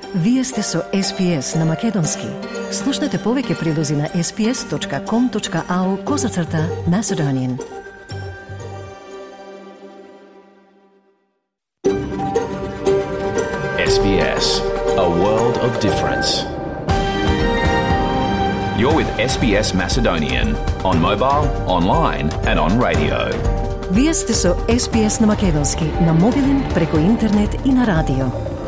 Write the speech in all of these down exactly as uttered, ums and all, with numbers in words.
Вие сте со Ес Би Ес на Македонски. Слушнете повеќе прилози на ес би ес точка ком точка ау козацрта Macedonian. Ес Би Ес, a world of difference. You're with Ес Би Ес Macedonian on mobile, online and on radio. Вие сте со Ес Би Ес на Македонски, на мобилен, преку интернет и на радио.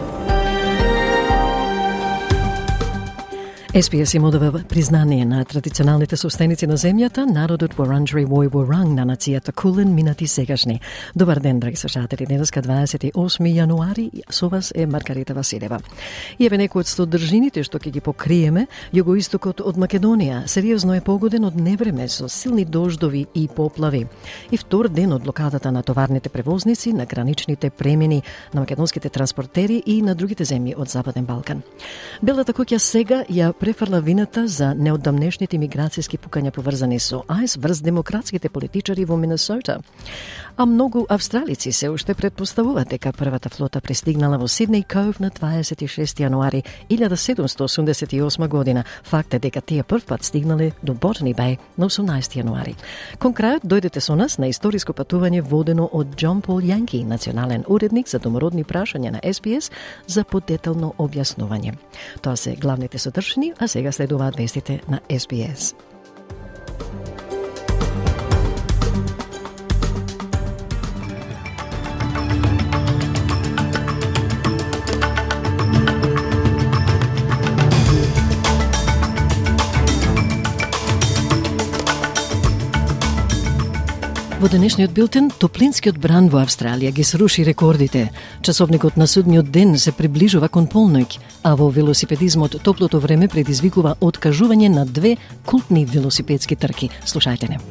Ес Би Ес им одава признание на традиционалните собственици на земјата, народот Вуранџери Вој Вуранг на нацијата Кулен, минати сегашни. Добар ден, драги слушатели. Денеска дваесет и осми јануари, со вас е Маргарита Василева. И еве некои од содржините што ќе ги покриеме. Југоистокот од Македонија сериозно е погоден од невреме со силни дождови и поплави. И втор ден од блокадата на товарните превозници, на граничните премини на македонските транспортери и на другите земји од Западен Балкан. Белата куќа сега ја префрла вината за неодамнешните миграцијски пукања поврзани со АЕС врз демократските политичари во Минесота. А многу австралици се уште предпоставуваат дека првата флота пристигнала во Сиднеј Коув на дваесет и шести јануари илјада седумстотини осумдесет и осма година. Факт е дека тие прв пат стигнале до Ботни Беј на осумнаесети јануари. Кон крајот дојдете со нас на историско патување водено од Џон Пол Јанки, национален уредник за домородни прашања на Ес Би Ес, за подетално објаснување. Тоа се главните содржини, а сега следуваат вестите на Ес Би Ес. Во денешниот билтен, топлинскиот бран во Австралија ги сруши рекордите. Часовникот на судниот ден се приближува кон полноќ, а во велосипедизмот топлото време предизвикува откажување на две култни велосипедски трки. Слушајте не.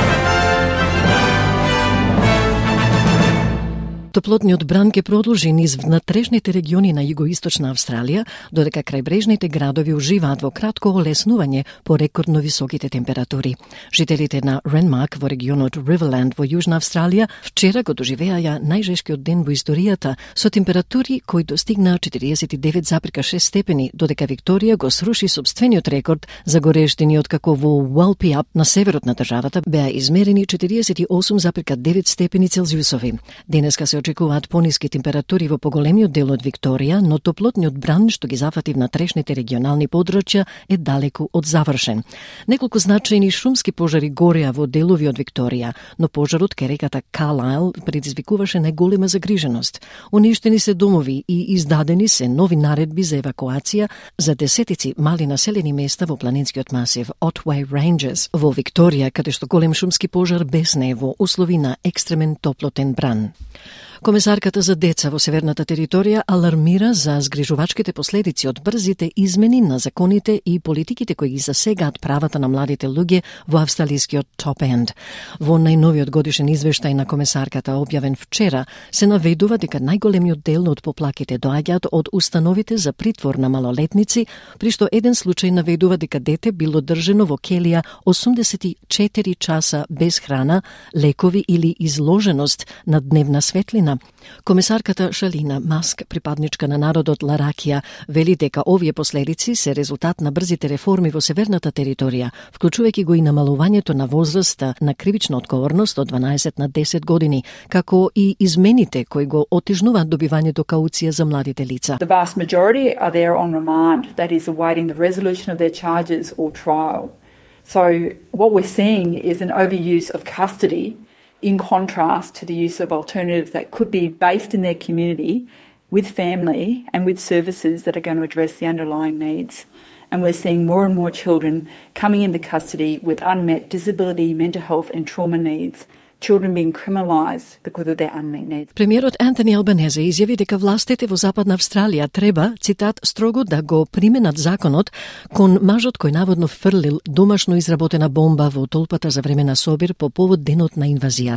Топлотниот бран ќе продолжи низ внатрешните региони на југоисточна Австралија, додека крајбрежните градови уживаат во кратко олеснување по рекордно високите температури. Жителите на Ренмарк во регионот Риверленд во Јужна Австралија вчера го доживеаја најжешкиот ден во историјата со температури кои достигнаа четириесет и девет зарем шест степени, додека Викторија го сруши сопствениот рекорд за горештини, откако во Уалпиап на северот на државата беа измерени четириесет и осум зарем девет степени Целзиусови. Денеска се очекуваат пониски температури во поголемиот дел од Викторија, но топлотниот бран што ги зафати внатрешните регионални подрачја е далеку од завршен. Неколку значајни шумски пожари гореа во делови од Викторија, но пожарот кај реката Карлайл предизвикуваше најголема загриженост. Уништени се домови и издадени се нови наредби за евакуација за десетици мали населени места во планинскиот масив Otway Ranges во Викторија, каде што голем шумски пожар бесне во услови на екстремен топлотен бран. Комесарката за деца во Северната територија алармира за згрижувачките последици од брзите измени на законите и политиките кои ги засегаат правата на младите луѓе во австралискиот топ енд. Во најновиот годишен извештај на комесарката, објавен вчера, се наведува дека најголемиот дел од поплаките доаѓаат од установите за притвор на малолетници, при што еден случај наведува дека дете било држено во келија осумдесет и четири часа без храна, лекови или изложеност на дневна светлина. Комесарката Шалина Маск, припадничка на народот Ларакија, вели дека овие последици се резултат на брзите реформи во Северната територија, вклучувајќи го и намалувањето на возраста на кривична одговорност од дванаесет на десет години, како и измените кои го отежнуваат добивањето кауција за младите лица. The vast majority are there on remand, that is awaiting the resolution of their charges or trial. So what we're seeing is an overuse of custody in contrast to the use of alternatives that could be based in their community with family and with services that are going to address the underlying needs. And we're seeing more and more children coming into custody with unmet disability, mental health and trauma needs. Children being criminalised because of their unmet needs. Премиерот Антони Албанезе изјави дека властите во Западна Австралија треба, цитат, строго да го применат законот кон мажот кој наводно фрлил домашно изработена бомба во толпата за време на собир по повод денот на инвазијата.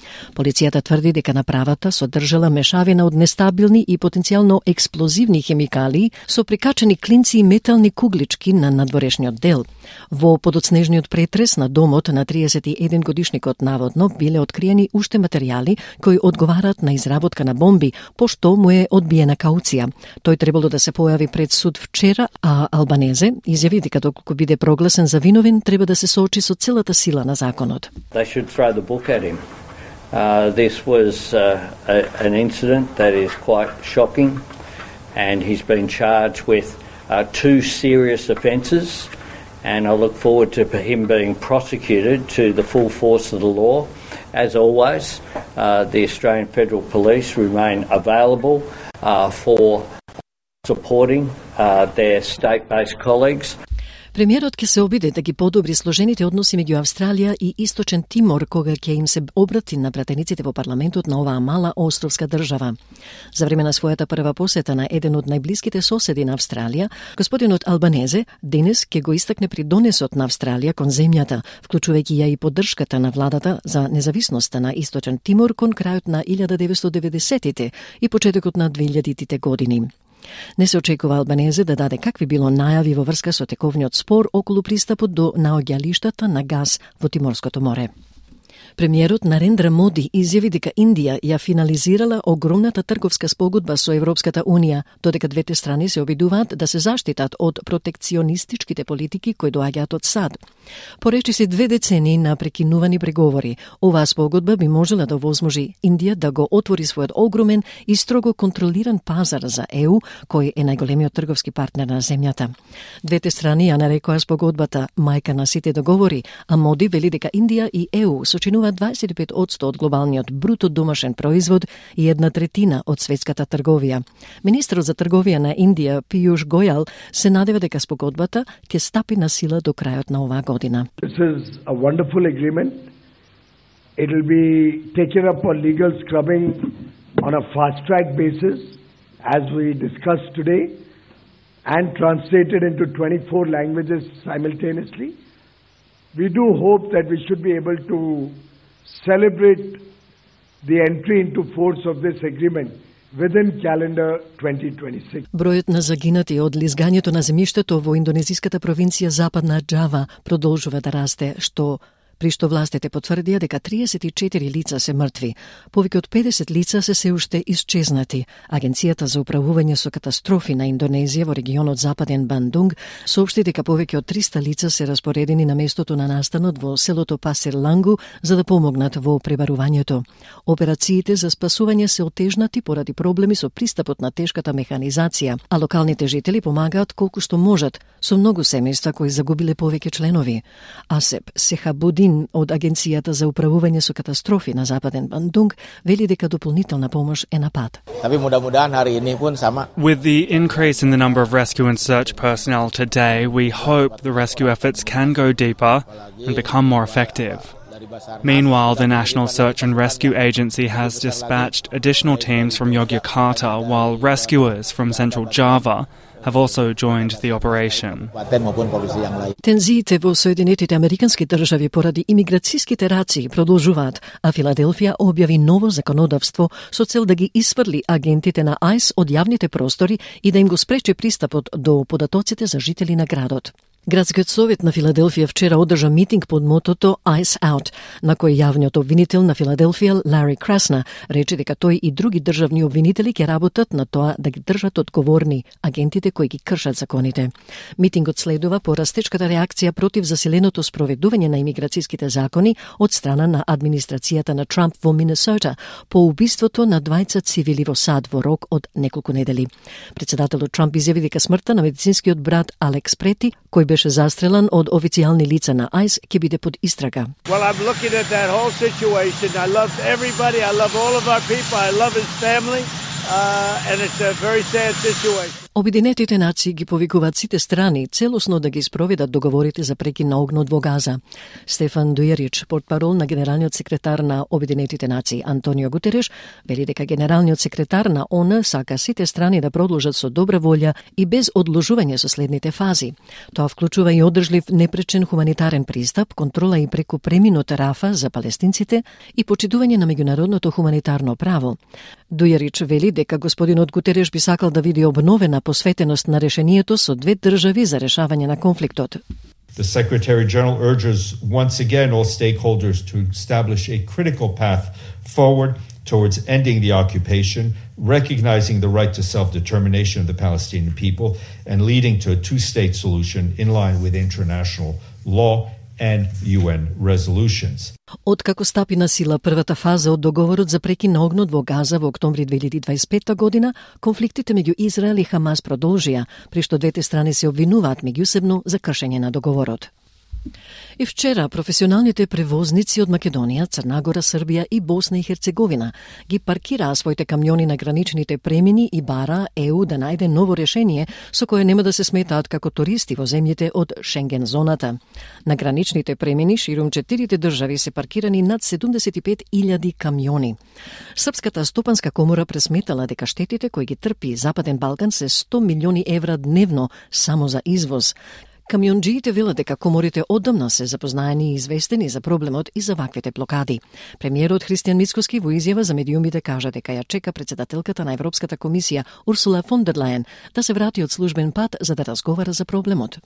Полицијата тврди дека направата содржала мешавина од нестабилни и потенцијално експлозивни хемикалии со прикачени клинци и метални куглички на надворешниот дел. Во подоцнежниот претрес на домот на триесет и еден годишникот наводно биле откриени уште материјали кои одговараат на изработка на бомби, пошто му е одбиена кауција. Тој требало да се појави пред суд вчера, а Албанезе изјави дека доколку биде прогласен за виновен, треба да се соочи со целата сила на законот. They should throw the book at him. Uh, this was uh, a, an incident that is quite shocking, and he's been charged with uh, two serious offences, and I look forward to him being prosecuted to the full force of the law. As always, uh, the Australian Federal Police remain available uh, for supporting uh, their state-based colleagues. Премиерот ќе се обиде да ги подобри сложените односи меѓу Австралија и Источен Тимор кога ќе им се обрати на пратениците во парламентот на оваа мала островска држава. За време на својата прва посета на еден од најблиските соседи на Австралија, господинот Албанезе денес ќе го истакне придонесот на Австралија кон земјата, вклучувајќи ја и поддршката на владата за независноста на Источен Тимор кон крајот на илјада деветстотини и деветдесетите и почетокот на двеилјадитите години. Не се очекува Албанезе да даде какви било најави во врска со тековниот спор околу пристапот до наоѓалиштата на газ во Тиморското море. Премиерот Нарендра Моди изјави дека Индија ја финализирала огромната трговска спогодба со Европската Унија, додека двете страни се обидуваат да се заштитат од протекционистичките политики кои доаѓаат од САД. Поречи се две децении на прекинувани преговори. Оваа спогодба би можела да овозможи Индија да го отвори својот огромен и строго контролиран пазар за Е У, кој е најголемиот трговски партнер на земјата. Двете страни ја нарекоа спогодбата мајка на сите договори, а Моди вели дека Индија и Е У сочинуваат дваесет и пет одсто од глобалниот бруто домашен производ и една третина од светската трговија. Министерот за трговија на Индија Пијуш Гојал се надева дека спогодбата ќе стапи на сила до крајот на оваа година. This is a wonderful agreement. It will be taken up on legal scrubbing on a fast-track basis, as we discussed today, and translated into twenty-four languages simultaneously. We do hope that we should be able to celebrate the entry into force of this agreement within calendar twenty twenty-six. Бројот на загинати од лизгањето на земјиштето во индонезиската провинција Западна Џава продолжува да расте, што при што властите потврдија дека триесет и четири лица се мртви. Повеќе од педесет лица се се уште исчезнати. Агенцијата за управување со катастрофи на Индонезија во регионот Западен Бандунг соопшти дека повеќе од триста лица се распоредени на местото на настанот во селото Пасир Лангу за да помогнат во пребарувањето. Операциите за спасување се отежнати поради проблеми со пристапот на тешката механизација, а локалните жители помагаат колку што можат со многу семејства кои загубиле повеќе членови. Асеп Сехабудин од Агенцијата за управување со катастрофи на Западен Бандунг вели дека дополнителна помош е на пат. With the increase in the number of rescue and search personnel today, we hope the rescue efforts can go deeper and become more effective. Meanwhile, the National Search and Rescue Agency has dispatched additional teams from Yogyakarta, while rescuers from Central Java have also joined the operation. Тензиите во Соединетите Американски држави поради имиграцијските раци продолжуваат, а Филаделфија објави ново законодавство со цел да ги исфрли агентите на АЙС од јавните простори и да им го спречи пристапот до податоците за жители на градот. Градскиот совет на Филаделфија вчера одржа митинг под мотото Ice Out, на кој јавниот обвинител на Филаделфија Лари Красна рече дека тој и други државни обвинители ќе работат на тоа да ги држат одговорни агентите кои ги кршат законите. Митингот следува по растечката реакција против засиленото спроведување на имиграцијските закони од страна на администрацијата на Трамп во Минесота по убиството на двајца цивили во САД во рок од неколку недели. Председателот Трамп изјави дека смртта на медицинскиот брат Алекс Прети, кој беше застрелан од официјални лица на АЙС, ќе биде под истрага. Well, I'm looking at that whole situation. I love everybody. I love all of our people. I love his family. Uh, and it's a very sad situation. Обединетите нации ги повикуваат сите страни целосно да ги спроведат договорите за прекин на огнот во Газа. Стефан Дујерич, портпарол на генералниот секретар на Обединетите нации Антонио Гутереш, вели дека генералниот секретар на ООН сака сите страни да продолжат со добра волја и без одложување со следните фази. Тоа вклучува и одржлив непречен хуманитарен пристап, контрола и преку преминот Рафа за палестинците и почитување на меѓународното хуманитарно право. Дујерич вели дека господинот Гутереш би сакал да види обновена посветеност на решението со две држави за решавање на конфликтот. The Secretary General urges once again all stakeholders to establish a critical path forward towards ending the occupation, recognizing the right to self-determination of the Palestinian people, and leading to a two-state solution in line with international law and U N resolutions. Откако стапи на сила првата фаза од договорот за прекин на огнот во Газа во октомври две илјади дваесет и петта година, конфликтите меѓу Израел и Хамас продолжија, при што двете страни се обвинуваат меѓусебно за кршење на договорот. И вчера професионалните превозници од Македонија, Црна Гора, Србија и Босна и Херцеговина ги паркираа своите камиони на граничните премини и бара Е У да најде ново решение со кое нема да се сметаат како туристи во земјите од Шенген зоната. На граничните премини ширум четирите држави се паркирани над седумдесет и пет илјади камиони. Српската стопанска комора пресметала дека штетите кои ги трпи Западен Балкан се сто милиони евра дневно само за извоз. Камионџиите велат дека коморите одамна се запознаени и известени за проблемот и за ваквите блокади. Премиерот Христијан Мицкоски во изјава за медиумите кажа дека ја чека председателката на Европската комисија Урсула фон дер Лајен да се врати од службен пат за да разговара за проблемот.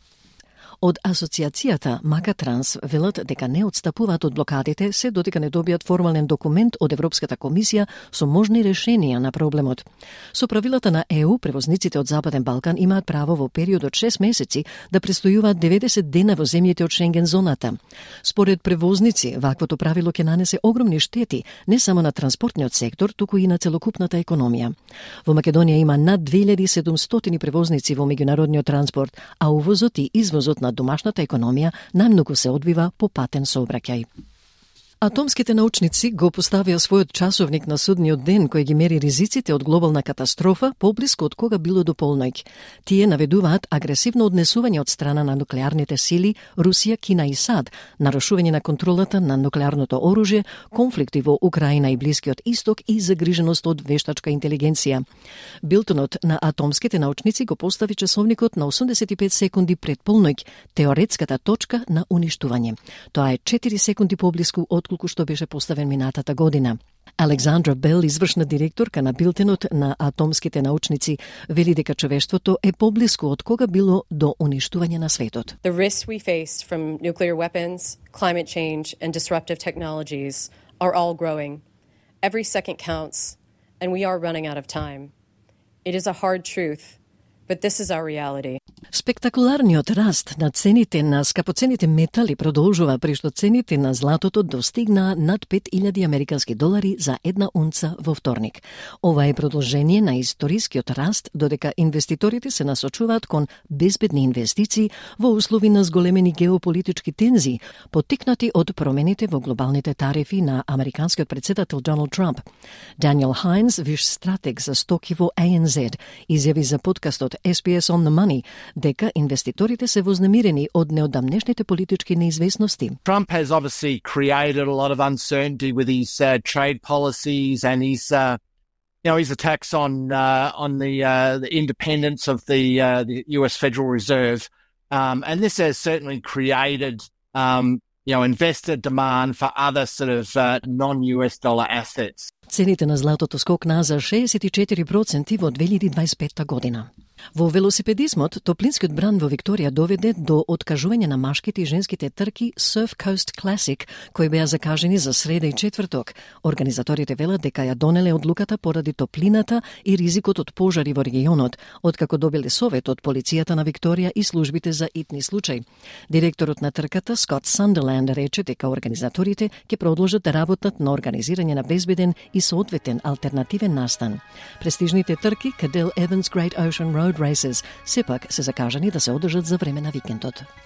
Од асоциацијата Макатранс велат дека не отстапуваат од блокадите се додека не добијат формален документ од Европската комисија со можни решенија на проблемот. Со правилата на Е У, превозниците од Западен Балкан имаат право во период од шест месеци да престојуваат деветдесет дена во земјите од Шенген зоната. Според превозници, ваквото правило ќе нанесе огромни штети не само на транспортниот сектор, туку и на целокупната економија. Во Македонија има над две илјади и седумстотини превозници во меѓународниот транспорт, а увозот и извозот на домашната економија најмногу се одвива по патен сообраќај. Атомските научници го поставија својот часовник на судниот ден кој ги мери ризиците од глобална катастрофа поблиску од кога било до полноќ. Тие наведуваат агресивно однесување од страна на нуклеарните сили Русија, Кина и САД, нарушување на контролата на нуклеарното оружје, конфликти во Украина и Блискиот Исток и загриженост од вештачка интелигенција. Билтонот на атомските научници го постави часовникот на осумдесет и пет секунди пред полноќ, теоретската точка на уништување. Тоа е четири секунди поблиску од колку што беше поставен минатата година. Александра Бел, извршна директорка на Билтенот на атомските научници, вели дека човештвото е поблиску од кога било до уништување на светот. The risks we face from nuclear weapons, climate change and disruptive technologies are all growing. Every second counts and we are running out of time. It is a hard truth, but this is our reality. Спектакуларниот раст на цените на скапоцените метали продолжува, при што цените на златото достигнаа над пет илјади американски долари за една унца во вторник. Ова е продолжение на историскиот раст, додека инвеститорите се насочуваат кон безбедни инвестиции во услови на зголемени геополитички тензии, поттикнати од промените во глобалните тарифи на американскиот председател Доналд Трамп. Даниел Хайнс, виш стратег за стоки во А Н З, изјави за подкастот С Б С on the Money дека инвеститорите се вознемирени од неодамнешните политички неизвестности. Trump has obviously created a lot of uncertainty with his uh, trade policies and his, uh, you know, his attacks on uh, on the uh, the independence of the uh, the U S Federal Reserve, um, and this has certainly created, um, you know, investor demand for other sort of uh, non-U S dollar assets. Цените на златото скокнаа за шеесет и четири проценти во две илјади дваесет и петта година. Во велосипедизмот, топлинскиот бранд во Викторија доведе до откажување на машките и женските трки Surf Coast Classic, кои беа закажени за среда и четврток. Организаторите велат дека ја донеле одлуката поради топлината и ризикот од пожари во регионот, откако добиле совет од полицијата на Викторија и службите за итни случаи. Директорот на трката Скот Сандерланд рече дека организаторите ќе продолжат да работат на организирање на безбеден и соодветен алтернативен настан. Престижните трки Cadel Evans Great Ocean Road Races сепак се закажани да се одржат за време на викендот.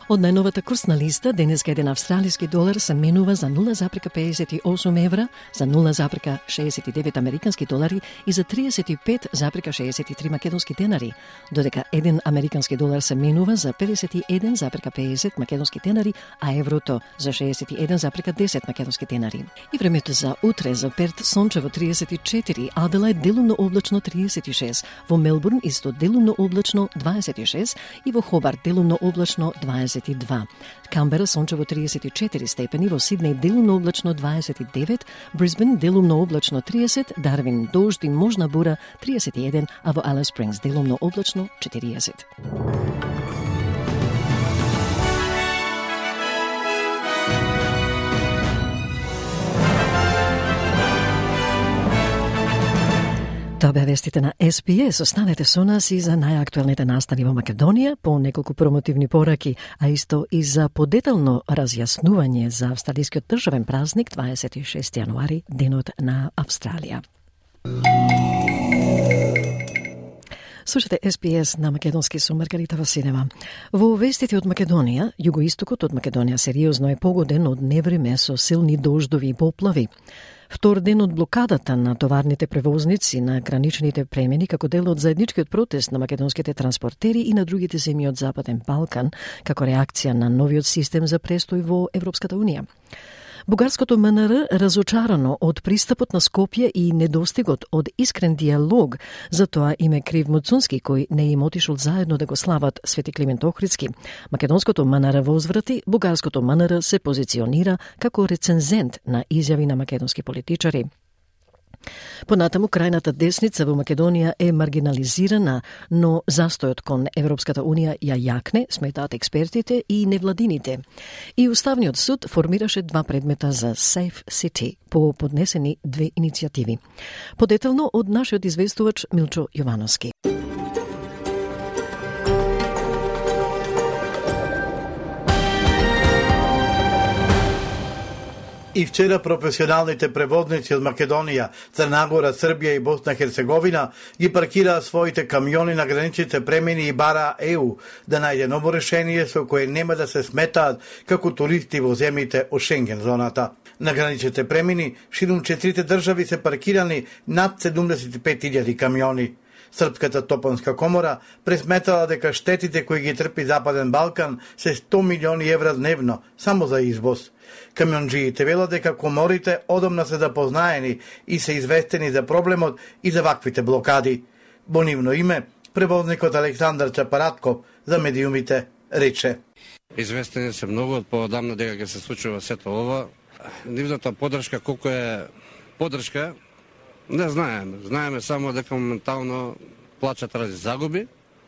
Од најновата курсна листа, денеска еден австралиски долар се менува за нула запирка педесет и осум евра, за нула запирка шеесет и девет американски долари и за триесет и пет запирка шеесет и три македонски денари, додека еден американски долар се менува за педесет и еден запирка педесет македонски денари, а еврото за шеесет и еден запирка десет македонски денари. И времето за утре: за Перт сончево триесет и четири, Аделаид делумно облачно триесет и шест, во Мелбурн исто делумно облачно дваесет и шест и во Хобарт делумно облачно дваесет и два. Камбера сончево триесет и четири степени, во Сиднеј делумно облачно дваесет и девет, Брисбен делумно облачно триесет, Дарвин дожд и можна бура триесет и еден, а во Алис Спрингс делумно облачно четириесет. Тоа беа вестите на Ес Би Ес. Останете со нас и за најактуелните настани во Македонија, по неколку промотивни пораки, а исто и за подетално разјаснување за австралискиот државен празник дваесет и шести јануари, денот на Австралија. Слушате Ес Би Ес на македонски со Маргарита Василева. Во вестите од Македонија, југоистокот од Македонија сериозно е погоден од невреме со силни дождови и поплави. Втор ден од блокадата на товарните превозници на граничните премини како дел од заедничкиот протест на македонските транспортери и на другите земји од Западен Балкан како реакција на новиот систем за престој во Европската Унија. Бугарското М Н Р разочарано од пристапот на Скопје и недостигот од искрен диалог, затоа им е крив Муцунски кој не им отишол заедно да го слават Свети Климент Охридски. Македонското М Н Р возврати, бугарското М Н Р се позиционира како рецензент на изјави на македонски политичари. Понатаму, крајната десница во Македонија е маргинализирана, но застојот кон Европската Унија ја јакне, сметаат експертите и невладините. И Уставниот суд формираше два предмета за Safe City по поднесени две иницијативи. Подетално од нашиот известувач Милчо Јовановски. И вчера професионалните превозници од Македонија, Црна Србија и Босна Херцеговина ги паркираа своите камиони на граничните премини и бара Е У да најде ново решение со кое нема да се сметаат како туристи во земјите од Шенген зоната. На граничните премини ширум четирите држави се паркирани над седумдесет и пет илјади камиони. Српската топанска комора пресметала дека штетите кои ги трпи Западен Балкан се сто милиони евра дневно само за извоз. Камионџиите велат дека коморите одамна се запознаени и се известени за проблемот и за ваквите блокади. Во нивно име, превозникот Александар Чапаратков за медиумите рече: Известени се многу од поодамна дека ќе се случува сето ова. Нивната поддршка, колку е поддршка, не знаеме. Знаеме само дека моментално плачат ради загуби,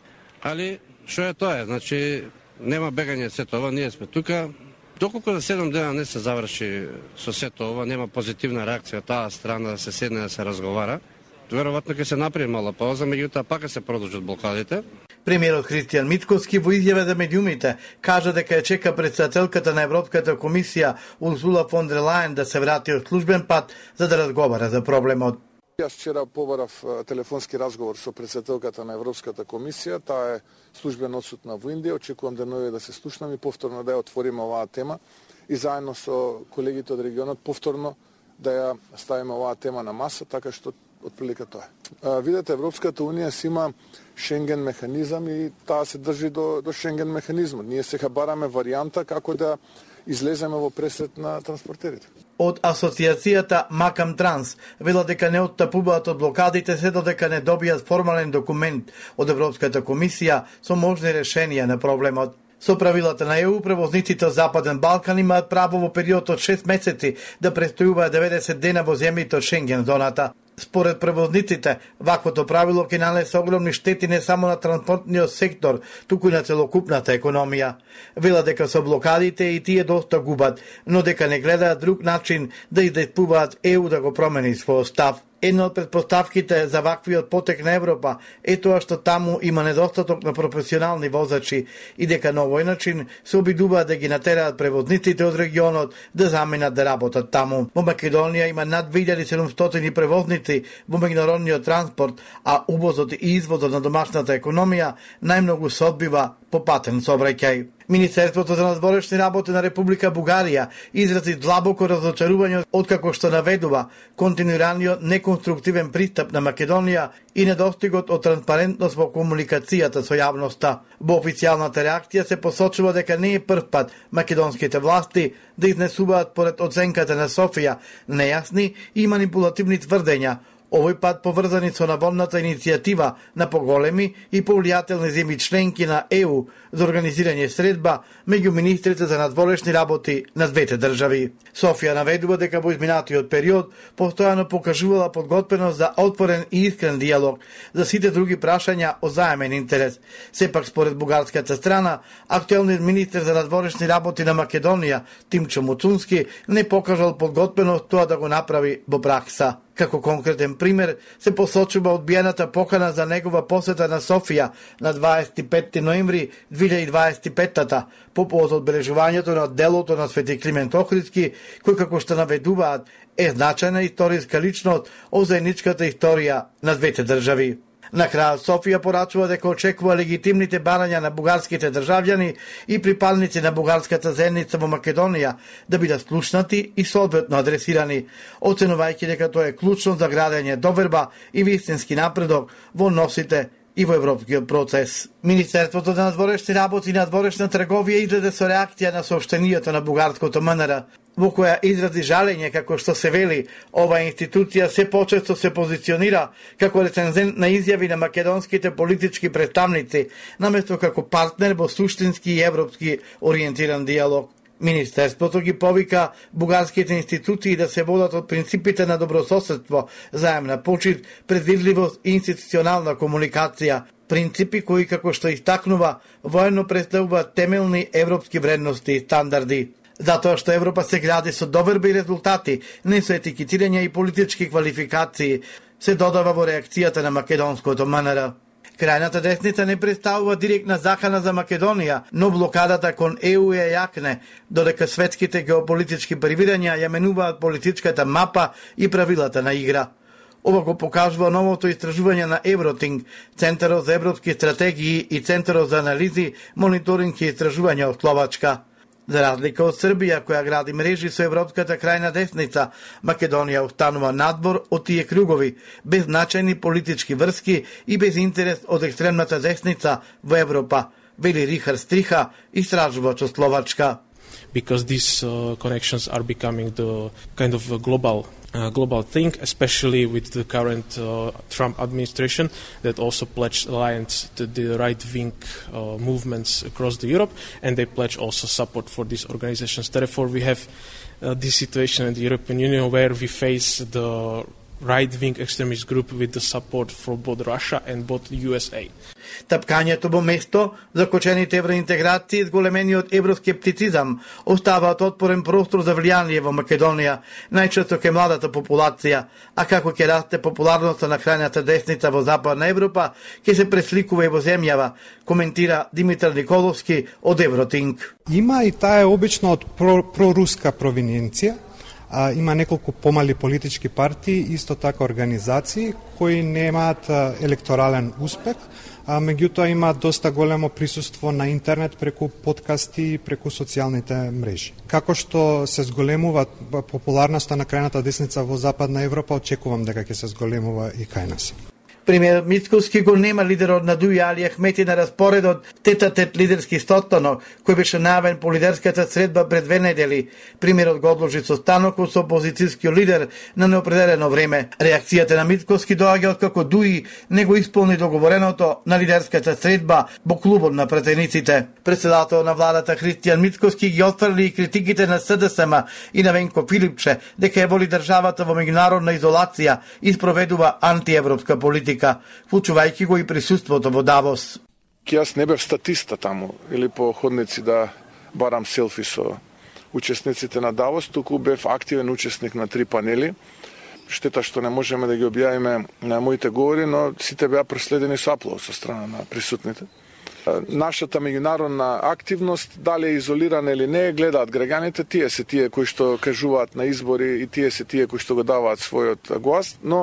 али што е тоа? Значи, нема бегање сето ова, ние сме тука. Доколку за седум дена не се заврши со сето ова, нема позитивна реакција таа страна да се седне да се разговара, веројатно ќе се направи мала пауза, меѓутоа пак ќе се продолжат блокадите. Премиерот Христијан Мицковски во изјава за медиумите кажа дека ја чека претседателката на Европската комисија Урсула фон дер Лајен да се врати од службен пат за да разговара за проблемот. Јас вчера побарав телефонски разговор со претседателката на Европската комисија, таа е службено отсутна во Индија, очекувам денови да се слушнам и повторно да ја отвориме оваа тема и заедно со колегите од регионот повторно да ја ставиме оваа тема на маса, така што отприлика тоа е. Видете, Европската Унија си има Шенген механизам и таа се држи до, до Шенген механизмот. Ние сега бараме варијанта како да излеземе во пресрет на транспортерите. Од асоциацијата Макам Транс велат дека не оттапуваат од блокадите се додека не добијат формален документ од Европската комисија со можни решенија на проблемот. Со правилата на Е У, превозниците од Западен Балкан имаат право во период од шест месеци да престојуваат деветдесет дена во земјите од Шенген зоната. Според превозниците, ваквото правило ќе нанесе огромни штети не само на транспортниот сектор, туку и на целокупната економија. Вела дека со блокадите и тие доста губат, но дека не гледаат друг начин да издействуваат Е У да го промени својот став. Една од предпоставките за ваквиот потек на Европа е тоа што таму има недостаток на професионални возачи и дека на овој начин се обидуваат да ги натераат превозниците од регионот да заменат да работат таму. Во Македонија има над две илјади и седумстотини превозници во меѓународниот транспорт, а увозот и извозот на домашната економија најмногу се одбива по патен сообраќај. Министерството за надворешни работи на Република Бугарија изрази длабоко разочарување откако што наведува континуираниот неконструктивен пристап на Македонија и недостигот од транспарентност во комуникацијата со јавноста. Во официјалната реакција се посочува дека не е прв пат македонските власти да изнесуваат поред оценката на Софија нејасни и манипулативни тврдења, овој пат поврзани со наводната иницијатива на поголеми и повлијателни земји членки на Е У за организирање средба меѓу министрите за надворешни работи на двете држави. Софија наведува дека во изминатиот период постојано покажувала подготвеност за отворен и искрен диалог за сите други прашања од заемен интерес. Сепак според бугарската страна, актуелниот министер за надворешни работи на Македонија Тимчо Муцунски не покажал подготвеност тоа да го направи во пракса. Како конкретен пример се посочува одбиената покана за негова посета на Софија на дваесет и петти ноември две илјади дваесет и петта по повод одбележувањето на делото на Свети Климент Охридски, кој како што наведуваат е значајна историска личност од заедничката историја на двете држави. На крајот Софија порачува дека очекува легитимните барања на бугарските државјани и припадници на бугарската заедница во Македонија да бидат слушнати и соодветно адресирани, оценувајќи дека тоа е клучно за градење доверба и вистински напредок во односите и во европскиот процес. Министерството за надворешни работи и надворешна трговија излезе со реакција на соопштенијата на бугарското М Н Р, во која изрази жалење како што се вели, оваа институција се почесто се позиционира како рецензент на изјави на македонските политички представници, наместо како партнер во суштински и европски ориентиран диалог. Министерството ги повика бугарските институции да се водат од принципите на добрососедство, заемна почит, предвидливост и институционална комуникација, принципи кои, како што истакнува, воено представуваат темелни европски вредности и стандарди. Затоа што Европа се гради со доверба и резултати, не со етикетирање и политички квалификации, се додава во реакцијата на македонското М Н Р. Крајната десница не представува директна закана за Македонија, но блокадата кон Е У ја јакне, додека светските геополитички превидања ја менуваат политичката мапа и правилата на игра. Ова го покажува новото истражување на Евротинг, Центарот за европски стратегии и Центарот за анализи, мониторинг и истражувања од Словачка. За разлика од Србија, која гради мрежи со европската крајна десница, Македонија останува надвор од тие кругови, без значајни политички врски и без интерес од екстремната десница во Европа, вели Рихард Стриха, истражувач од Словачка. Because these uh, connections are becoming the kind of a global Uh, global thing, especially with the current uh, Trump administration that also pledged alliance to the right-wing uh, movements across the Europe, and they pledge also support for these organizations. Therefore, we have uh, this situation in the European Union where we face the right-wing extremist group with the support from both Russia and both U S A. Тапкањето во место, закочените евроинтеграции и зголемениот евроскептицизам оставаат отворен простор за влијание во Македонија, најчесто кај младата популација, а како ќе расте популарноста на крајната десница во Западна Европа, ќе се пресликува и во земјава, коментира Димитар Николовски од Евротинг. Има и таа е обично од про, проруска провиненција. А, има неколку помали политички партии, исто така организации кои немаат електорален успех, а меѓутоа има доста големо присуство на интернет преку подкасти и преку социјалните мрежи. Како што се зголемува популарноста на крајната десница во Западна Европа, очекувам дека ќе се зголемува и кај нас. Премиерот Мицкоски го нема лидерот на Дуј Али Ахмети на распоредот тет-а-тет лидерски состанок, кој беше најавен по лидерската средба пред две недели. Премиерот го одложи состанокот со опозицијскиот лидер на неопределено време. Реакцијата на Мицкоски доаѓа откако Дуј не го исполни договореното на лидерската средба во клубот на пратениците. Председател на владата Христијан Мицкоски ги отфрли и критиките на С Д С М и на Венко Филипче дека ја воли државата во меѓународна изолација и спроведува антиевропска политика, вклучувајќи го и присуството во Давос. Јас не бев статиста таму или по ходници да барам селфи со учесниците на Давос, туку бев активен учесник на три панели. Штета што не можеме да ги објавиме на моите говори, но сите беа проследени со аплауз со страна на присутните. Нашата меѓународна активност, дали е изолирана или не, гледаат граѓаните, тие се тие кои што кажуваат на избори и тие се тие кои што го даваат својот глас, но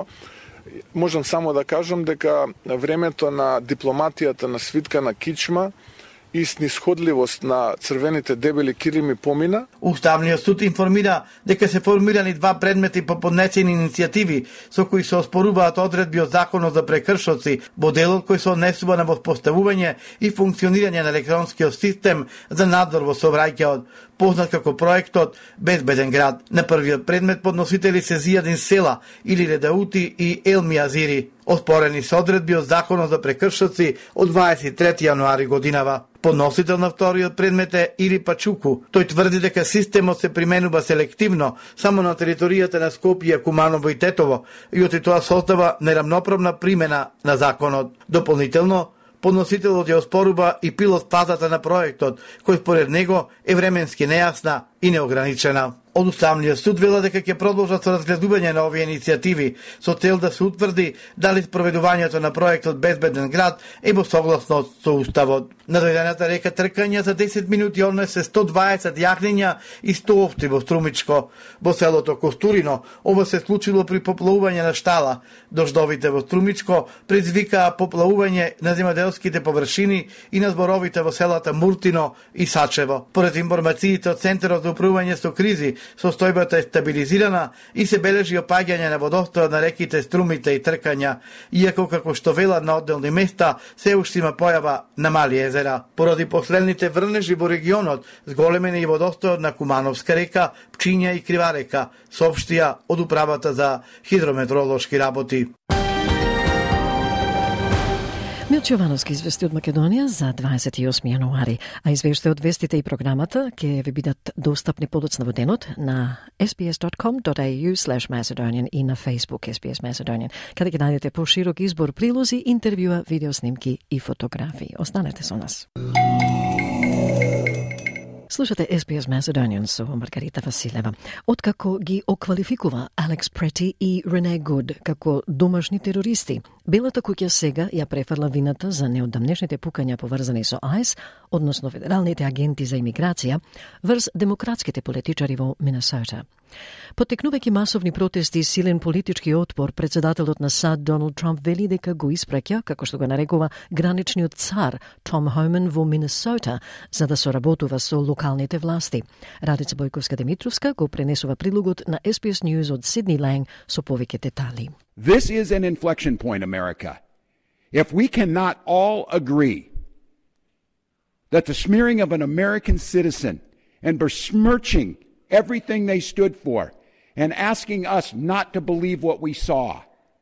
можам само да кажам дека времето на дипломатијата на свитка на кичма и снисходливост на црвените дебели килими помина. Уставниот суд информира дека се формирани два предмети по поднесени иницијативи со кои се оспоруваат одредби од Законот за прекршоци во делот кој се однесува на воспоставување и функционирање на електронскиот систем за надзор во сообраќајот, познат како проектот Безбеден град. На првиот предмет подносители се Зијадин Села или Редаути и Елми Азири, оспорени со одредби од Законот за прекршоци од дваесет и трети јануари годинава. Подносител на вториот предмет е Ири Пачуку. Тој тврди дека системот се применува селективно само на територијата на Скопје, Куманово и Тетово и оти тоа создава неравноправна примена на законот. Дополнително, подносителот ја оспорува и пилот фазата на проектот, кој според него е временски нејасна и неограничена. Од Уставниот суд вела дека ќе продолжат со разгледување на овие иницијативи со цел да се утврди дали спроведувањето на проектот Безбеден град е во согласност со Уставот. На дојдената река тркања за десет минути однесе сто дваесет јагниња и сто овци во Струмичко. Во селото Костурино ова се случило при поплавување на штала. Дождовите во Струмичко предизвикаа поплавување на земјоделските површини и на зборовите во селата Муртино и Сачево. Поред информациите од Центарот за управување со кризи, состојбата е стабилизирана и се бележи опаѓање на водостојот на реките Струмите и Тркања, иако како што велат на одделни места се уште има појава на мали езера. Поради последните врнежи во регионот, зголемен е и водостојот на Кумановска река, Пчиња и Крива река, соопштија од управата за хидрометеоролошки работи. Милчо Јовановски извести од Македонија за дваесет и осми јануари, а извештај од вестите и програмата ќе ви бидат достапни подоцна во денот на ес би ес точка ком точка ей ю слеш Macedonian и на Facebook ес би ес Macedonian, каде ќе најдете поширок избор прилози, интервјуа, видеоснимки и фотографии. Останете со нас. Слушате ес би ес Macedonian со Маргарита Василева. Откако ги оквалификува Алекс Прети и Рене Гуд како домашни терористи, Белата куќа сега ја префрла вината за неодамнешните пукања поврзани со АЕС, односно федералните агенти за имиграција, врз демократските политичари во Минесота. Поттекнувајќи масовни протести и силен политички отпор, председателот на САД Доналд Трамп вели дека го испраќа, како што го нарекува, граничниот цар Том Хомен во Минесота за да соработува со локалните власти. Радица Бојковска-Демитровска го пренесува прилогот на ес би ес News од Сидни Ланг со повеќе детали. This is an inflection point, America. If we cannot all agree that the smearing of an American citizen and besmirching everything they stood for and asking us not to believe what we saw,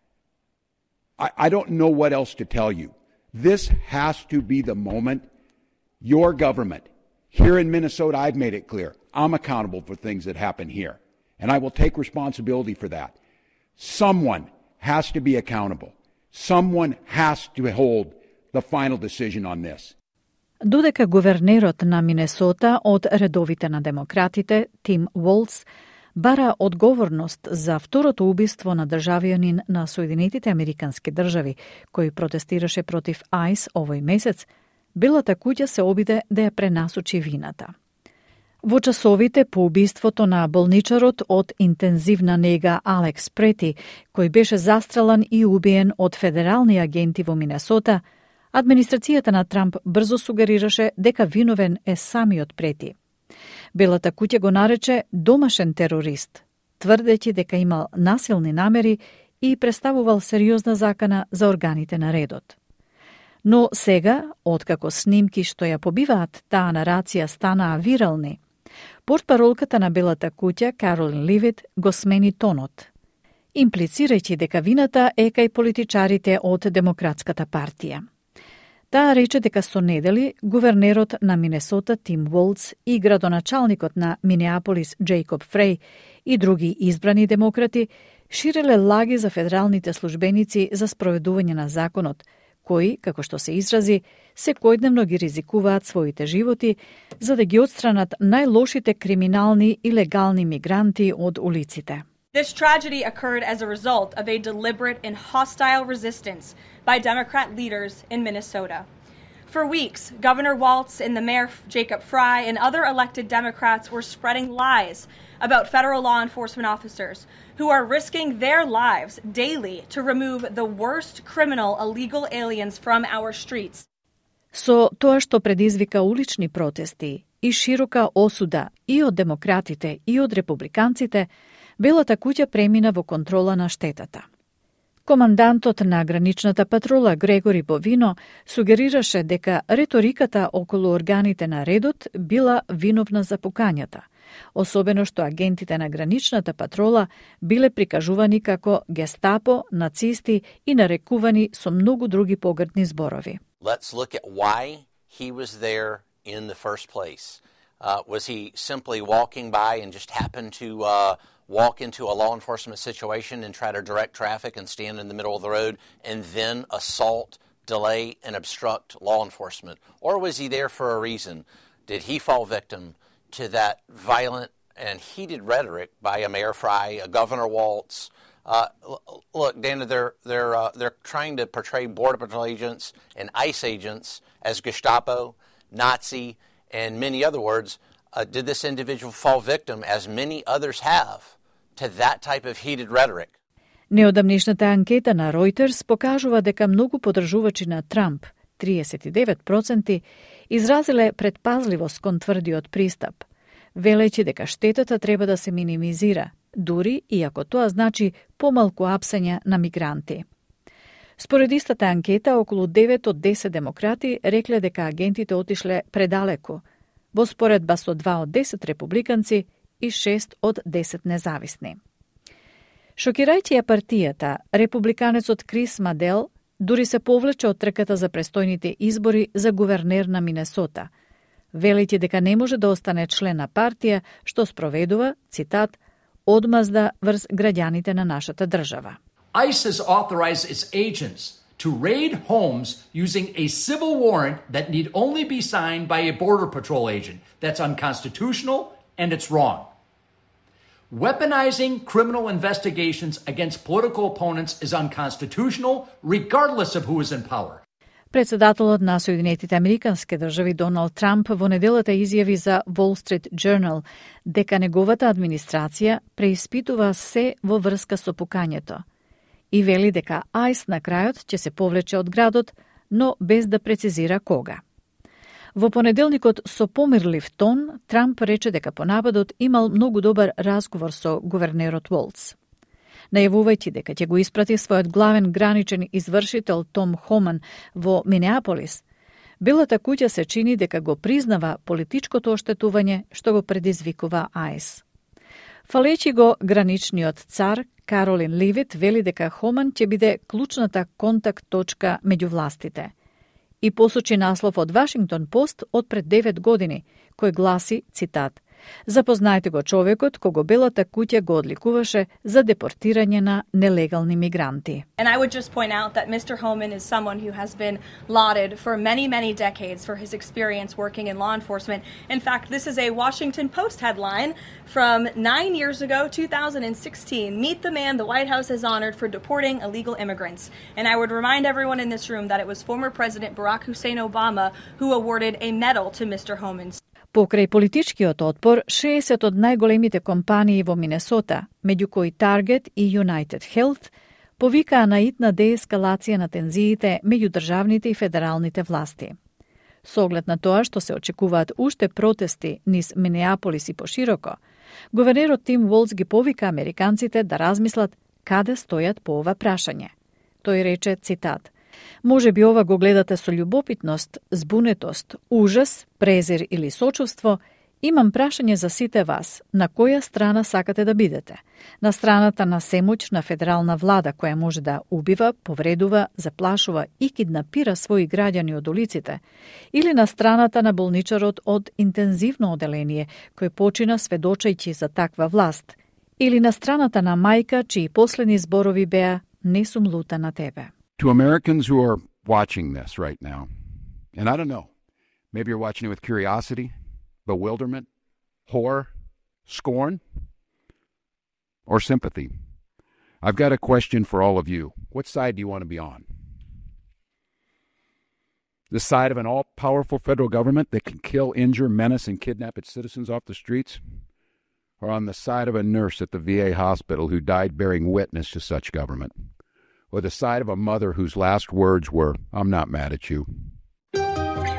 I, I don't know what else to tell you. This has to be the moment your government, here in Minnesota, I've made it clear, I'm accountable for things that happen here, and I will take responsibility for that. Someone has to be accountable. Someone has to hold the final decision on this. Додека гувернерот на Минесота од редовите на демократите, Тим Волц, бара одговорност за второто убиство на државјанин на Соединетите Американски држави, кој протестираше против АЙС овој месец, Белата куќа се обиде да ја пренасочи вината. Во часовите по убиството на болничарот од интензивна нега Алекс Прети, кој беше застрелан и убиен од федерални агенти во Минесота, администрацијата на Трамп брзо сугерираше дека виновен е самиот Прети. Белата куќа го нарече домашен терорист, тврдејќи дека имал насилни намери и представувал сериозна закана за органите на редот. Но сега, откако снимки што ја побиваат таа нарација станаа вирални, портпаролката на Белата куќа Каролин Ливит го смени тонот, имплицирајќи дека вината е кај политичарите од Демократската партија. Таа рече дека со недели гувернерот на Минесота Тим Волц и градоначалникот на Минеаполис Джейкоб Фреј и други избрани демократи ширеле лаги за федералните службеници за спроведување на законот, кои, како што се изрази, секојдневно ги ризикуваат своите животи за да ги отстранат најлошите криминални и легални мигранти од улиците. This tragedy occurred as a result of a deliberate and hostile resistance by Democrat leaders in Minnesota. For weeks, Governor Walz and the Mayor Jacob Fry and other elected Democrats were spreading lies about federal law enforcement officers who are risking their lives daily to remove the worst criminal illegal aliens from our streets. Со тоа што предизвика улични протести и широка осуда и од демократите и од републиканците, Белата куќа премина во контрола на штетата. Командантот на граничната патрула Грегори Бовино сугерираше дека реториката околу органите на редот била виновна за пукањата, особено што агентите на граничната патрула биле прикажувани како гестапо, нацисти и нарекувани со многу други погрдни зборови. Let's look at why he was there in the first place. Uh, was he simply walking by and just happened to uh, walk into a law enforcement situation and try to direct traffic and stand in the middle of the road and then assault, delay, and obstruct law enforcement? Or was he there for a reason? Did he fall victim to that violent and heated rhetoric by a Mayor Frey, a Governor Walz? Uh, look, Dana, they're they're uh, they're trying to portray Border Patrol agents and ICE agents as Gestapo, Nazi, and many other words. Uh, did this individual fall victim, as many others have, to that type of heated rhetoric? Неодамнишната анкета на Reuters покажува дека многу подржувачи на Трамп, триесет и девет проценти, изразиле предпазливост кон тврдиот пристап, велејќи дека штетата треба да се минимизира, дури и ако тоа значи помалку апсење на мигранти. Според истата анкета, околу девет од десет демократи рекле дека агентите отишле предалеку, во споредба со два од десет републиканци и шест од десет независни. Шокирајќи ја партијата, републиканецот Крис Мадел дури се повлече од трката за престојните избори за гувернер на Минесота, велејќи дека не може да остане член на партија што спроведува, цитат, одмазда врз граѓаните на нашата држава. ICE has authorized its agents to raid homes using a civil warrant that need only be signed by a Border Patrol agent. That's unconstitutional and it's wrong. Weaponizing criminal investigations against political opponents is unconstitutional, regardless of who is in power. Председателот на Соединетите Американски држави Доналд Трамп во неделата изјави за Wall Street Journal дека неговата администрација преиспитува се во врска со пукањето и вели дека ICE на крајот ќе се повлече од градот, но без да прецизира кога. Во понеделникот со помирлив тон, Трамп рече дека по нападот имал многу добар разговор со гувернерот Волц. Најавувајќи дека ќе го испрати својот главен граничен извршител Том Хоман во Минеаполис, Белата куќа се чини дека го признава политичкото оштетување што го предизвикува ICE. Фалејќи го граничниот цар, Каролин Ливит вели дека Хоман ќе биде клучната контакт точка меѓу властите и посочи наслов од Вашингтон Пост од пред девет години, кој гласи, цитат, запознајте го човекот кого Белата куќа го одликуваше за депортирање на нелегални мигранти. And I would just point out that Mister Homan is someone who has been lauded for many, many decades for his experience working in law enforcement. In fact, this is a Washington Post headline from nine years ago, two thousand sixteen. Meet the man the White House has honored for deporting illegal immigrants. And I would remind everyone in this room that it was former President Barack Hussein Obama who awarded a medal to Mister Homan. Покрај политичкиот отпор, шеесет од најголемите компании во Минесота, меѓу кои Target и United Health, повикаа на итна деескалација на тензиите меѓу државните и федералните власти. Со оглед на тоа што се очекуваат уште протести низ Минеаполис и пошироко, гувернерот Тим Волц ги повика американците да размислат каде стојат по ова прашање. Тој рече, цитат, може би ова го гледате со љубопитност, збунетост, ужас, презир или сочувство, имам прашање за сите вас, на која страна сакате да бидете? На страната на семоќна федерална влада која може да убива, повредува, заплашува и киднапира своји граѓани од улиците, или на страната на болничарот од интензивно оделение кој почина сведочејќи за таква власт, или на страната на мајка чии последни зборови беа не сум лута на тебе. To Americans who are watching this right now, and I don't know, maybe you're watching it with curiosity, bewilderment, horror, scorn, or sympathy. I've got a question for all of you. What side do you want to be on? The side of an all-powerful federal government that can kill, injure, menace, and kidnap its citizens off the streets? Or on the side of a nurse at the V A hospital who died bearing witness to such government? Or the side of a mother whose last words were, I'm not mad at you?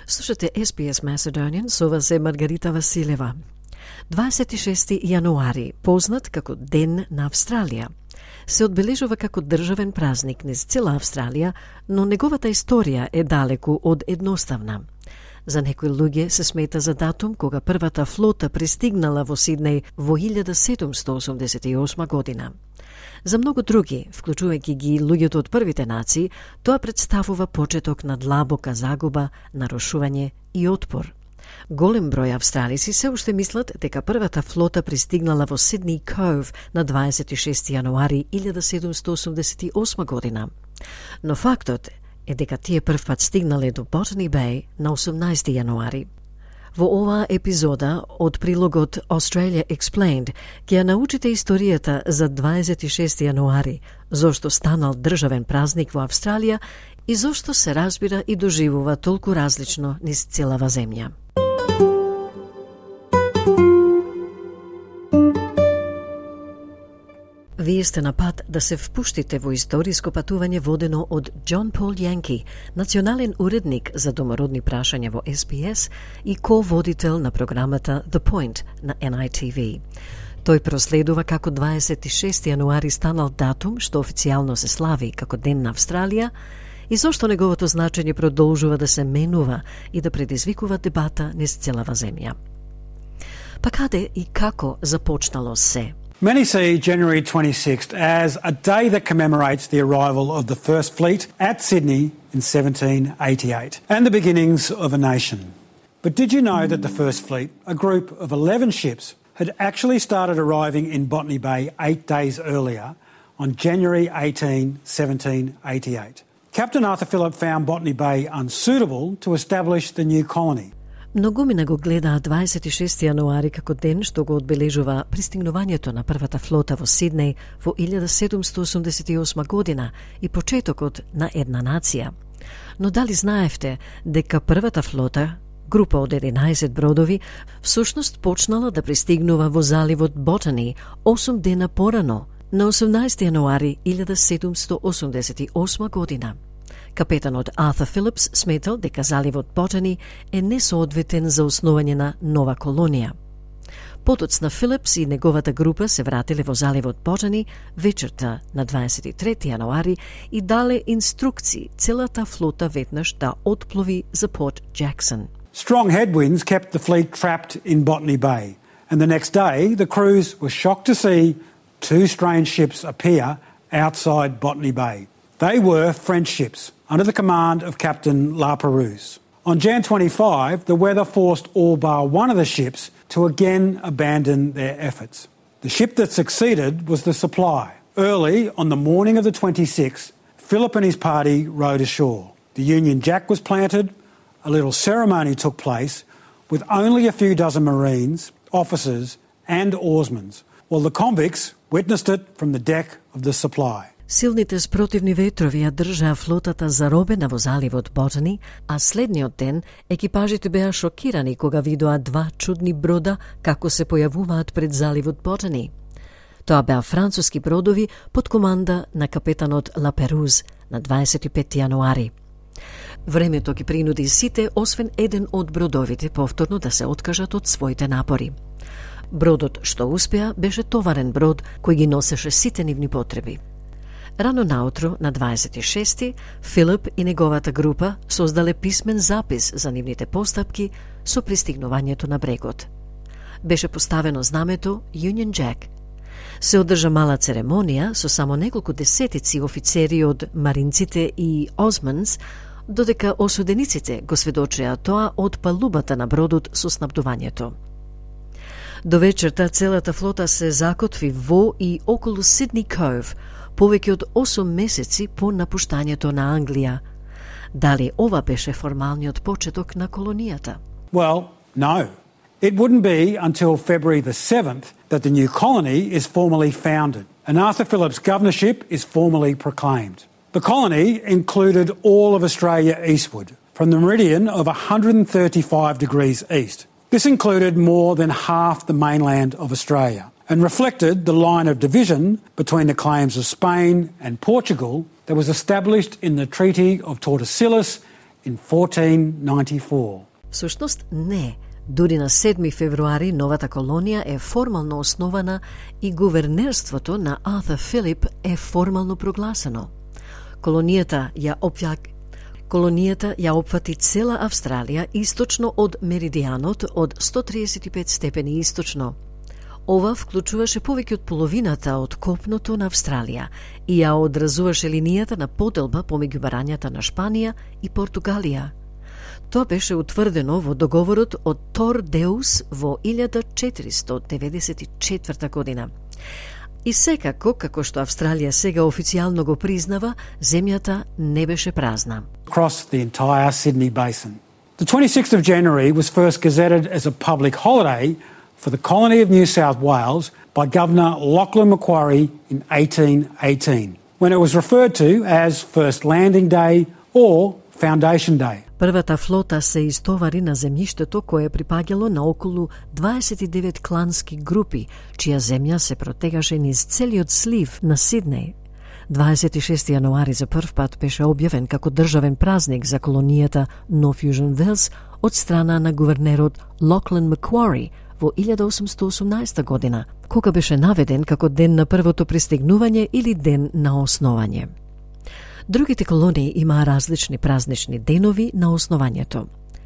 Слушате Ес Би Ес Macedonian, со вас е Маргарита Василева. дваесет и шести јануари, познат како Ден на Австралија, се одбележува како државен празник низ цела Австралија, но неговата историја е далеку од едноставна. За некои луѓе се смета за датум кога првата флота пристигнала во Сиднеј во илјада седумстотини осумдесет и осма година. За многу други, вклучувајќи ги луѓето од првите нации, тоа представува почеток на длабока загуба, нарушување и отпор. Голем број австралици се уште мислат дека првата флота пристигнала во Сиднеј Коув на дваесет и шести јануари илјада седумстотини осумдесет и осма година. Но фактот е дека тие првпат стигнале до Botany Bay на осумнаесети јануари. Во оваа епизода од прилогот Australia Explained ќе ја научите историјата за дваесет и шести јануари, зошто станал државен празник во Австралија и зошто се разбира и доживува толку различно низ целава земја. Вие сте на пат да се впуштите во историско патување водено од Џон Пол Јанки, национален уредник за домородни прашања во Ес Би Ес и ко-водител на програмата The Point на Ен Ај Ти Ви. Тој проследува како дваесет и шести јануари станал датум што официјално се слави како Ден на Австралија и зошто неговото значење продолжува да се менува и да предизвикува дебата низ целава земја. Па каде и како започнало се? Many see January twenty-sixth as a day that commemorates the arrival of the First Fleet at Sydney in seventeen eighty-eight and the beginnings of a nation. But did you know that the First Fleet, a group of eleven ships, had actually started arriving in Botany Bay eight days earlier on January eighteenth, seventeen eighty-eight? Captain Arthur Phillip found Botany Bay unsuitable to establish the new colony. Многумина го гледаат дваесет и шести јануари како ден што го одбележува пристигнувањето на првата флота во Сиднеј во илјада седумстотини осумдесет и осма година и почетокот на една нација. Но дали знаевте дека првата флота, група од единаесет бродови, всушност почнала да пристигнува во заливот Ботани осум дена порано, на осумнаесети јануари илјада седумстотини осумдесет и осма година? Капетанот Артур Филипс сметал дека заливот Ботани е несоодветен за основање на нова колонија. Потоцна Филипс и неговата група се вратиле во заливот Ботани вечерта на дваесет и трети јануари и дале инструкции целата флота ветнаш да отплови за Порт Джексон. Strong headwinds kept the fleet trapped in Botany Bay, and the next day the crews were shocked to see two strange ships appear outside Botany Bay. They were French ships under the command of Captain La Perouse. On January twenty-fifth, the weather forced all bar one of the ships to again abandon their efforts. The ship that succeeded was the Supply. Early on the morning of the twenty-sixth, Phillip and his party rowed ashore. The Union Jack was planted, a little ceremony took place with only a few dozen Marines, officers and oarsmen, while the convicts witnessed it from the deck of the Supply. Силните спротивни ветрови ја држаа флотата заробена во заливот Ботани, а следниот ден екипажите беа шокирани кога видоа два чудни брода како се појавуваат пред заливот Ботани. Тоа беа француски бродови под команда на капетанот Ла Перуз на дваесет и пети јануари. Времето ги принуди сите, освен еден од бродовите, повторно да се откажат од своите напори. Бродот што успеа беше товарен брод кој ги носеше сите нивни потреби. Рано наутро, на дваесет и шести, Филип и неговата група создале писмен запис за нивните постапки со пристигнувањето на брегот. Беше поставено знамето Union Jack. Се одржа мала церемонија со само неколку десетици офицери од маринците и Османс, додека осудениците го сведочеа тоа од палубата на бродот со снабдувањето. До вечерта целата флота се закотви во и околу Сиднеј Коув, повеќе од осум месеци по напуштањето на Англија. Дали ова беше формалниот почеток на колонијата? Well, no. It wouldn't be until February the seventh that the new colony is formally founded, and Arthur Phillip's governorship is formally proclaimed. The colony included all of Australia eastward, from the meridian of one hundred thirty-five degrees east. This included more than half the mainland of Australia, and reflected the line of division between the claims of Spain and Portugal that was established in the Treaty of Tordesillas in fourteen ninety-four. Всушност не. Дури на седми февруари новата колонија е формално основана и гувернерството на Артур Филип е формално прогласено. Колонијата ја опјак Колонијата ја опфати цела Австралија источно од меридијанот од сто триесет и пет степени источно. Ова вклучуваше повеќе од половината од копното на Австралија и ја одразуваше линијата на поделба помеѓу барањата на Шпанија и Португалија. Тоа беше утврдено во договорот од Тор Деус во илјада четиристотини деветдесет и четврта година. И секако, како што Австралија сега официјално го признава, земјата не беше празна. Across the entire Sydney basin. The twenty-sixth of January was first gazetted as a public holiday for the colony of New South Wales by Governor Lachlan Macquarie in eighteen eighteen, when it was referred to as First Landing Day or Foundation Day. Првата флота се истовари на земјиштето кое припаѓало на околу дваесет и девет клански групи, чија земја се протегаше низ целиот слив на Сиднеј. дваесет и шести јануари за прв пат беше објавен како државен празник за колонијата Нов Јужен Велс од страна на гувернерот Лаклан Маквари во илјада осумстотини и осумнаесета година, кога беше наведен како ден на првото пристигнување или ден на основање. Другите колонии имаа различни празнични денови на основањето.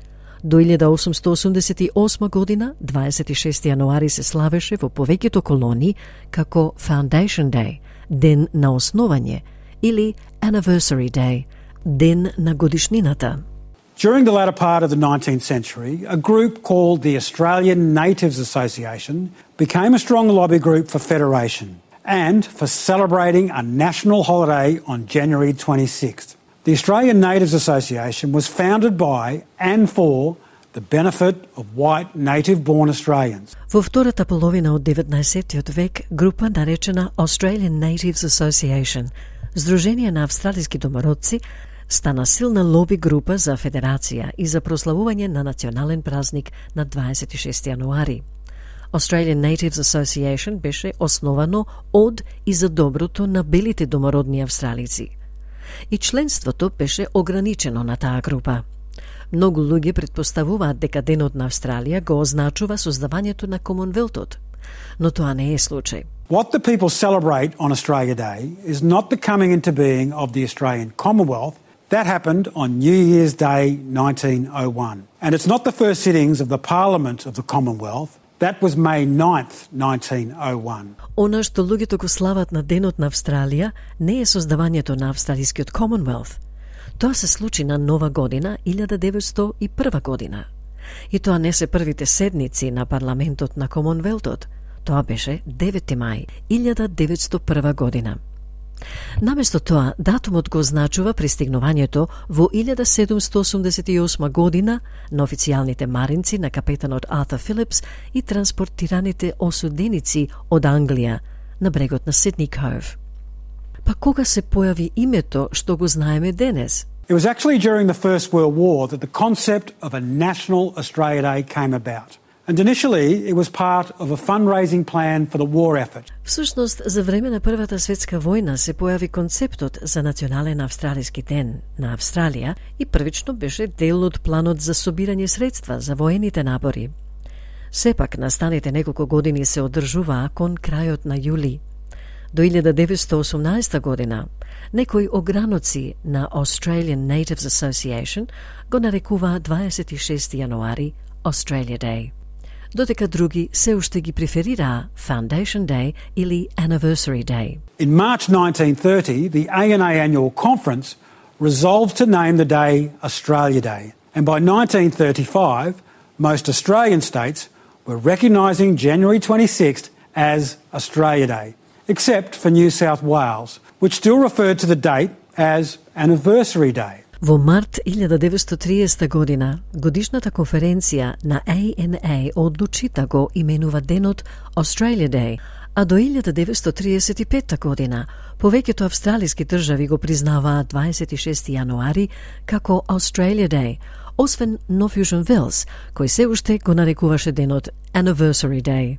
До илјада осумстотини осумдесет и осма година, дваесет и шести јануари се славеше во повеќето колонии како Foundation Day, ден на основање, или Anniversary Day, ден на годишнината. During the latter part of the nineteenth century, a group called the Australian Natives Association became a strong lobby group for federation and for celebrating a national holiday on January twenty-sixth. The Australian Natives Association was founded by and for the benefit of white native-born Australians. Во втората половина од деветнаесеттиот век, група наречена Australian Natives Association, Сдружение на австралиски домородци, стана силна лоби група за федерација и за прославување на национален празник на дваесет и шести јануари. Australian Natives Association беше основано од и за доброто на белите домородни австралици. И членството беше ограничено на таа група. Многу луѓе претпоставуваат дека денот на Австралија го означува создавањето на Комонвелтот, но тоа не е случај. What the people celebrate on Australia Day is not the coming into being of the Australian Commonwealth. That happened on New Year's Day nineteen oh one. And it's not the first sittings of the Parliament of the Commonwealth. That was May ninth, nineteen oh one. Она што луѓето го слават на денот на Австралија не е создавањето на австралискиот Commonwealth. Тоа се случи на Нова година, илјада деветстотини и прва година. И тоа не се првите седници на парламентот на Комонвелтот. Тоа беше деветти мај, илјада деветстотини и прва година. Наместо тоа, датумот го означува пристигнувањето во илјада седумстотини осумдесет и осма година на официјалните маринци на капетанот Артур Филипс и транспортираните осуденици од Англија на брегот на Сидни Ков. Па кога се појави името што го знаеме денес? It was actually during the First World War that the concept of a National Australia Day came about. And initially it was part of a fundraising plan for the war effort. Всушност, за време на Првата светска војна се појави концептот за национален австралиски ден на Австралија и првично беше дел од планот за собирање средства за воените напори. Сепак, настаните неколку години се одржуваа кон крајот на јули. До илјада деветстотини и осумнаесета година, некои ограноци на Australian Natives Association го нарекуваа дваесет и шести јануари Australia Day, додека други се уште ги преферираа Foundation Day или Anniversary Day. In March nineteen thirty, the A N A Annual Conference resolved to name the day Australia Day, and by nineteen thirty-five, most Australian states were recognising January twenty-sixth as Australia Day, except for New South Wales, which still referred to the date as Anniversary Day. Во март илјада деветстотини и триесета година, годишната конференција на А Н А одлучи да го именува денот Australia Day, а до илјада деветстотини триесет и пета година повеќето австралиски држави го признаваа дваесет и шести јануари како Australia Day, освен Нов Јужен Велс, кој се уште го нарекуваше денот Anniversary Day.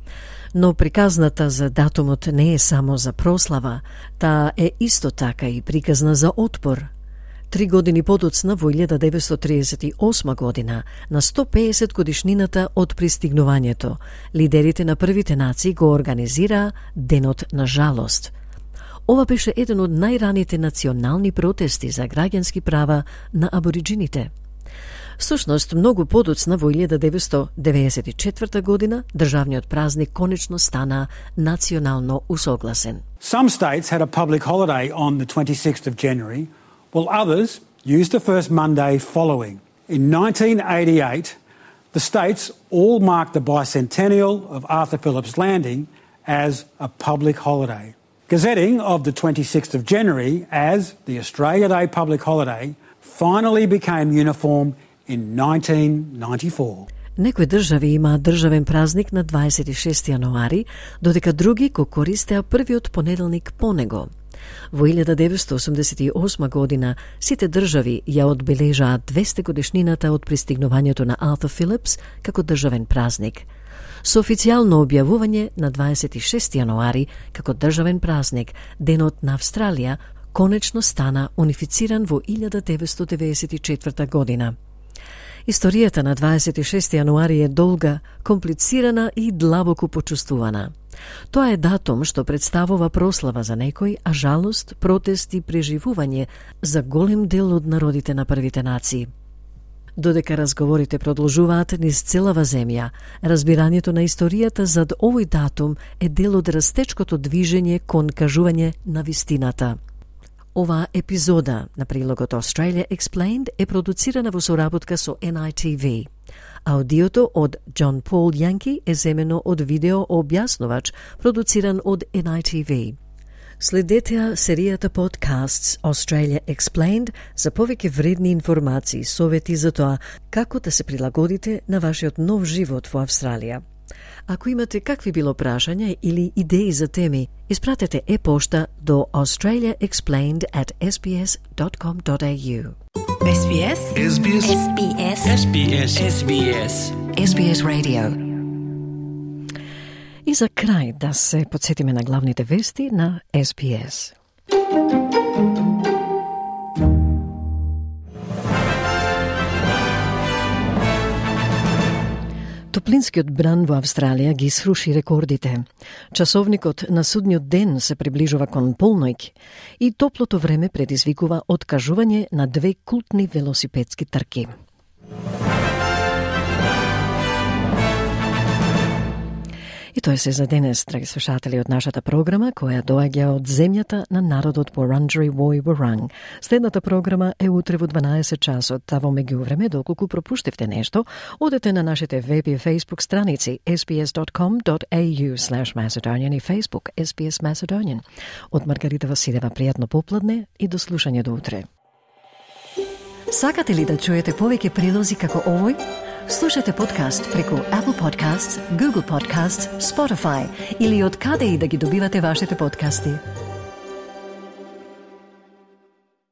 Но приказната за датумот не е само за прослава, таа е исто така и приказна за отпор. Три години подоцна, во илјада деветстотини триесет и осма година, на сто пеесет годишнината од пристигнувањето, лидерите на првите нации го организираа Денот на жалост. Ова беше еден од најраните национални протести за граѓански права на абориджините. Всушност, многу подоцна, во илјада деветстотини деветдесет и четврта година, државниот празник конечно стана национално усогласен. Some states had a public holiday on the twenty-sixth of January, while others used the first Monday following. In nineteen eighty-eight, the states all marked the bicentennial of Arthur Phillip's Landing as a public holiday. Gazetting of the twenty-sixth of January as the Australia Day public holiday finally became uniform in nineteen ninety-four. Некои држави имаат државен празник на дваесет и шести јануари, додека други го користеа првиот понеделник по него. Во илјада деветстотини осумдесет и осма година сите држави ја одбележаат двесте годишнината од пристигнувањето на Arthur Phillips како државен празник. Со официјално објавување на дваесет и шести јануари како државен празник, Денот на Австралија конечно стана унифициран во илјада деветстотини деветдесет и четврта година. Историјата на дваесет и шести јануари е долга, комплицирана и длабоко почувствувана. Тоа е датум што представува прослава за некој, а жалост, протест и преживување за голем дел од народите на првите нации. Додека разговорите продолжуваат низ целава земја, разбирањето на историјата зад овој датум е дел од растечкото движење кон кажување на вистината. Оваа епизода на прилогот Australia Explained е продуцирана во соработка со Ен Ај Ти Ви. Аудиото од Џон Пол Јанки е земено од видео објаснувач, продуциран од Ен Ај Ти Ви. Следете серијата подкастс Australia Explained за повеќе вредни информации и совети за тоа како да се прилагодите на вашиот нов живот во Австралија. Ако имате какви било прашања или идеи за теми, испратете е-пошта до australia explained at s b s dot com dot a u. S B S S B S S B S S B S S B S S B S Radio. И за крај да се подсетиме на главните вести на Ес Би Ес. Топлинскиот бран во Австралија ги сруши рекордите. Часовникот на судниот ден се приближува кон полноќ и топлото време предизвикува откажување на две култни велосипедски трки. И тоа се за денес, драги слушатели, од нашата програма, која доаѓа од земјата на народот Вурунджери Вој Вурунг. Следната програма е утре во дванаесет часот, а во меѓувреме, доколку пропуштивте нешто, одете на нашите веб и фейсбук страници ес би ес dot com dot a u slash Macedonian и Facebook Ес Би Ес Macedonian. Од Маргарита Василева, пријатно попладне и до слушање до утре. Сакате ли да чуете повеќе прилози како овој? Слушате подкаст преку Apple Podcasts, Google Podcasts, Spotify или од каде и да ги добивате вашите подкасти.